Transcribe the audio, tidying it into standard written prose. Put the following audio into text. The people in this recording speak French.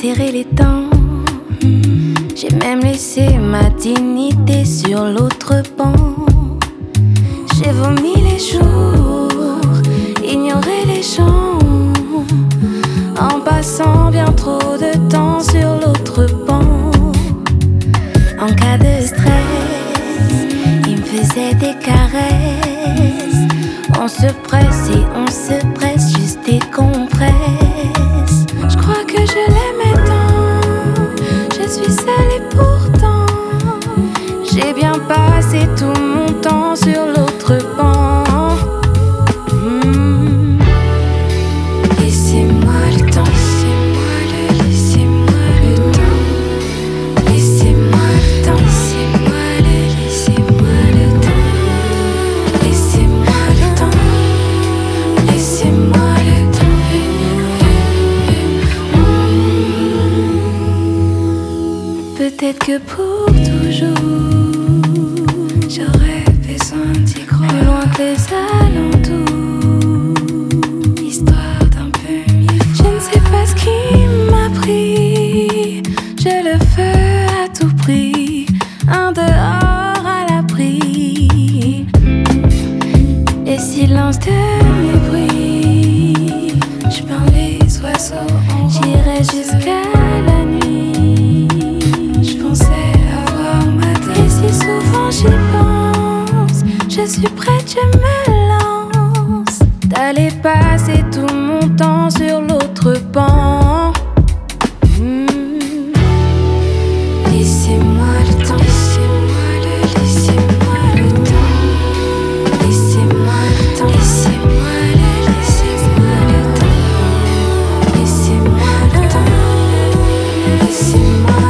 serré les dents. J'ai même laissé ma dignité sur l'autre banc. J'ai vomi les jours, ignoré les gens, en passant bien trop de temps sur l'autre banc. En cas de stress, il me faisait des caresses. On se presse et on se presse, juste des compresses. Je crois que je l'aimais tant, je suis seule et pourtant j'ai bien passé tout mon temps sur l'autre banc. Laissez-moi le temps, laissez-moi le temps, laissez-moi le temps, laissez-moi le temps, laissez-moi le temps, laissez-moi le temps. Peut-être que pour toujours j'aurais besoin d'y croire, plus loin que les alentours, histoire d'un peu mieux. Je ne sais pas ce qui m'a pris, je le veux à tout prix, un dehors à l'abri. Les silences de mes bruits, je parle les oiseaux, j'irai jusqu'à la nuit. Je pensais avoir ma tête, et si souvent j'y pense, je suis prête, je me lance, d'aller passer tout mon temps sur l'autre banc. Laissez-moi le temps, laissez-moi le temps, laissez-moi le temps, laissez-moi le temps, laissez-moi le temps, laissez-moi